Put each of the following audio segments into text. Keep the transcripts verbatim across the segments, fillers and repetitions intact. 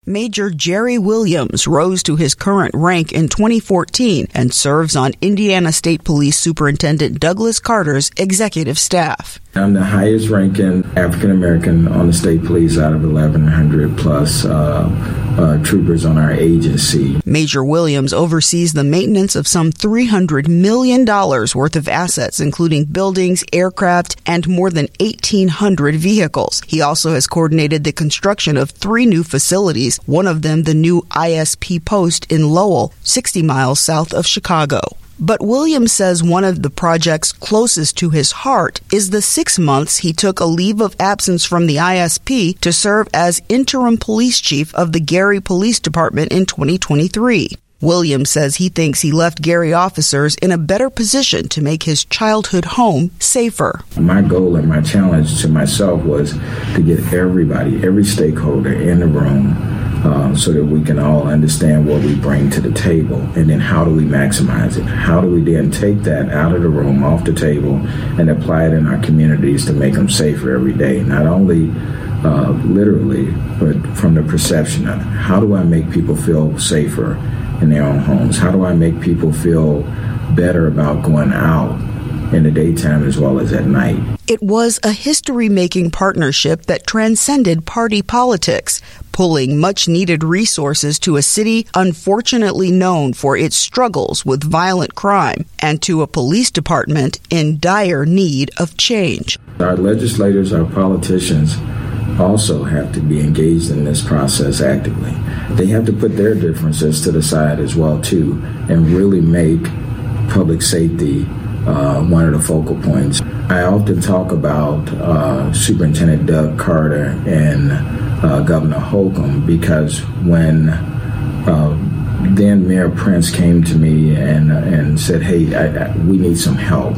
Major Jerry Williams rose to his current rank in twenty fourteen and serves on Indiana State Police Superintendent Douglas Carter's executive staff. I'm the highest ranking African American on the state police out of eleven hundred plus uh, uh, troopers on our agency. Major Williams oversees the maintenance of some three hundred million dollars worth of assets, including buildings, aircraft, and more than eighteen hundred vehicles. He also has coordinated the construction of three new facilities, one of them the new I S P post in Lowell, sixty miles south of Chicago. But Williams says one of the projects closest to his heart is the six months he took a leave of absence from the I S P to serve as interim police chief of the Gary Police Department in twenty twenty-three. Williams says he thinks he left Gary officers in a better position to make his childhood home safer. My goal and my challenge to myself was to get everybody, every stakeholder in the room uh, so that we can all understand what we bring to the table, and then how do we maximize it? How do we then take that out of the room, off the table, and apply it in our communities to make them safer every day? Not only uh, literally, but from the perception of how do I make people feel safer in their own homes? How do I make people feel better about going out in the daytime as well as at night? It was a history-making partnership that transcended party politics, pulling much-needed resources to a city unfortunately known for its struggles with violent crime, and to a police department in dire need of change. Our legislators, our politicians, also have to be engaged in this process actively. They have to put their differences to the side as well, too, and really make public safety uh, one of the focal points. I often talk about uh, Superintendent Doug Carter and uh, Governor Holcomb, because when uh, then Mayor Prince came to me and, uh, and said, hey, I, I, we need some help.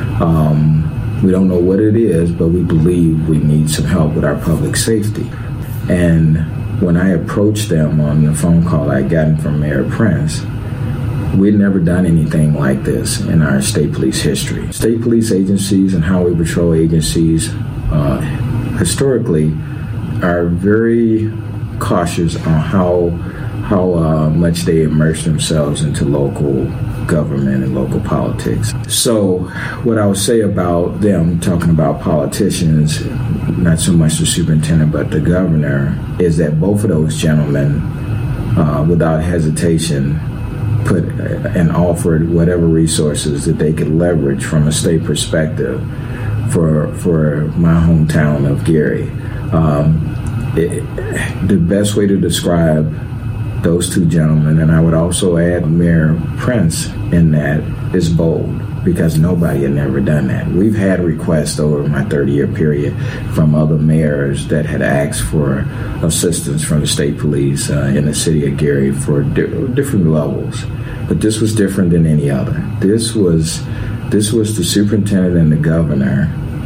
Um, We don't know what it is, but we believe we need some help with our public safety. And when I approached them on the phone call I gotten from Mayor Prince, we'd never done anything like this in our state police history. State police agencies and highway patrol agencies uh, historically are very cautious on how how uh, much they immerse themselves into local government and local politics. So what I would say about them, talking about politicians, not so much the superintendent but the governor, is that both of those gentlemen, uh, without hesitation, put and offered whatever resources that they could leverage from a state perspective for for my hometown of Gary. Um, it, the best way to describe those two gentlemen, and I would also add Mayor Prince in that, is bold, because nobody had never done that. We've had requests over my thirty-year period from other mayors that had asked for assistance from the state police uh, in the city of Gary for di- different levels, but this was different than any other. This was this was the superintendent and the governor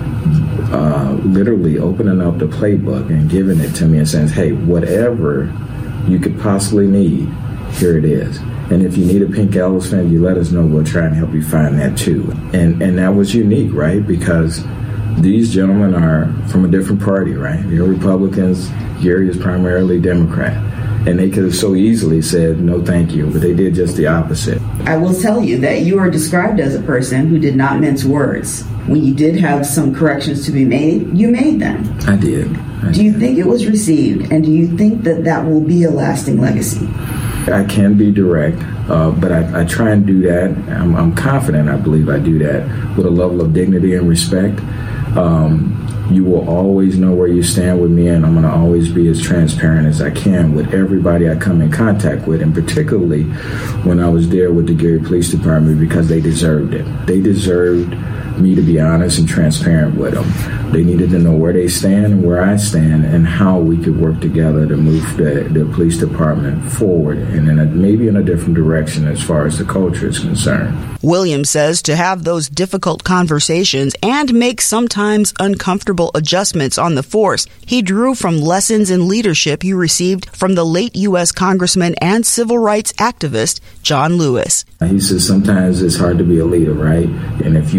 uh, literally opening up the playbook and giving it to me and saying, hey, whatever you could possibly need, here it is. And if you need a pink elephant, you let us know. We'll try and help you find that too. And and that was unique, right? Because these gentlemen are from a different party, right? They're Republicans. Gary is primarily Democrat. And they could have so easily said, no, thank you, but they did just the opposite. I will tell you that you are described as a person who did not mince words. When you did have some corrections to be made, you made them. I did. I do you did. think it was received, and do you think that that will be a lasting legacy? I can be direct, uh, but I, I try and do that. I'm, I'm confident I believe I do that with a level of dignity and respect. Um, you will always know where you stand with me, and I'm going to always be as transparent as I can with everybody I come in contact with, and particularly when I was there with the Gary Police Department, because they deserved it. They deserved me to be honest and transparent with them. They needed to know where they stand and where I stand, and how we could work together to move the, the police department forward, and in a, maybe in a different direction as far as the culture is concerned. Williams says to have those difficult conversations and make sometimes uncomfortable adjustments on the force, he drew from lessons in leadership he received from the late U S Congressman and civil rights activist John Lewis. He says sometimes it's hard to be a leader, right? And if you think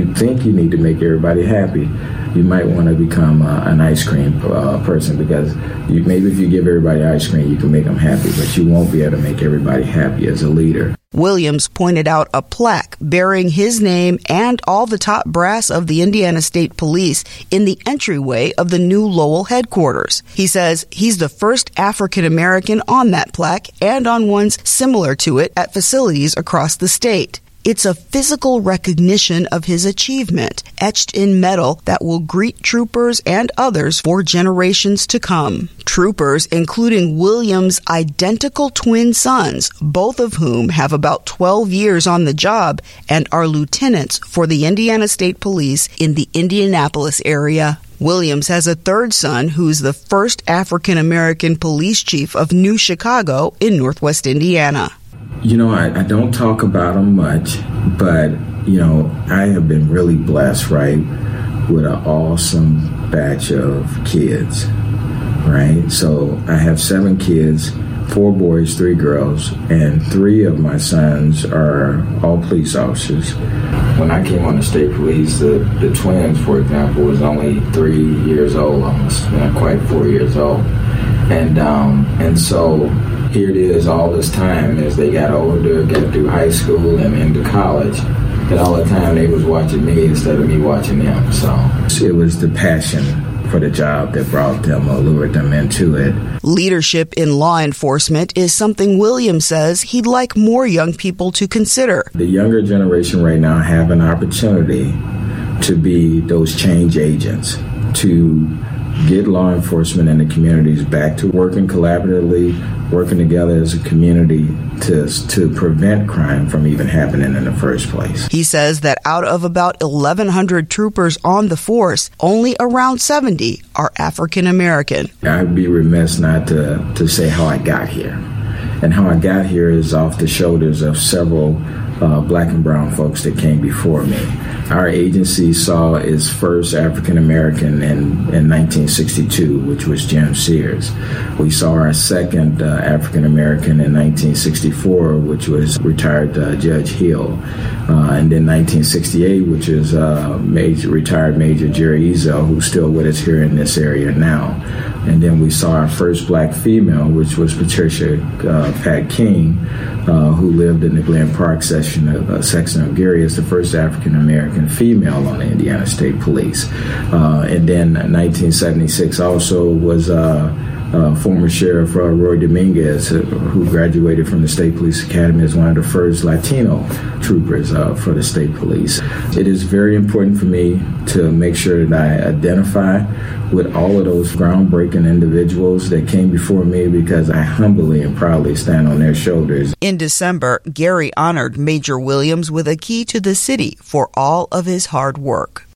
you need to make everybody happy. You might want to become uh, an ice cream uh, person, because you, maybe if you give everybody ice cream, you can make them happy, but you won't be able to make everybody happy as a leader. Williams pointed out a plaque bearing his name and all the top brass of the Indiana State Police in the entryway of the new Lowell headquarters. He says he's the first African American on that plaque and on ones similar to it at facilities across the state. It's a physical recognition of his achievement, etched in metal that will greet troopers and others for generations to come. Troopers, including Williams' identical twin sons, both of whom have about twelve years on the job and are lieutenants for the Indiana State Police in the Indianapolis area. Williams has a third son who's the first African American police chief of New Chicago in Northwest Indiana. You know, I, I don't talk about them much, but, you know, I have been really blessed, right, with an awesome batch of kids, right? So I have seven kids, four boys, three girls, and three of my sons are all police officers. When I came on the state police, the, the twins, for example, was only three years old, almost not quite four years old. And um, and so here it is all this time as they got older, got through high school and into college, that all the time they was watching me instead of me watching them. So it was the passion for the job that brought them or lured them into it. Leadership in law enforcement is something Williams says he'd like more young people to consider. The younger generation right now have an opportunity to be those change agents, to get law enforcement and the communities back to working collaboratively, working together as a community to to prevent crime from even happening in the first place. He says that out of about eleven hundred troopers on the force, only around seventy are African American. I'd be remiss not to, to say how I got here. And how I got here is off the shoulders of several uh, black and brown folks that came before me. Our agency saw its first African American in, in nineteen sixty-two, which was Jim Sears. We saw our second uh, African American in nineteen sixty-four, which was retired uh, Judge Hill. Uh, and then nineteen sixty-eight, which is uh, Major, retired Major Jerry Ezel, who's still with us here in this area now. And then we saw our first black female, which was Patricia uh, Pat King, uh, who lived in the Glen Park section of, uh, section of Gary as the first African American female on the Indiana State Police. Uh, and then nineteen seventy-six also was uh, uh, former Sheriff uh, Roy Dominguez, uh, who graduated from the State Police Academy as one of the first Latino troopers uh, for the State Police. It is very important for me to make sure that I identify with all of those groundbreaking individuals that came before me, because I humbly and proudly stand on their shoulders. In December, Gary honored Major Williams with a key to the city for all of his hard work.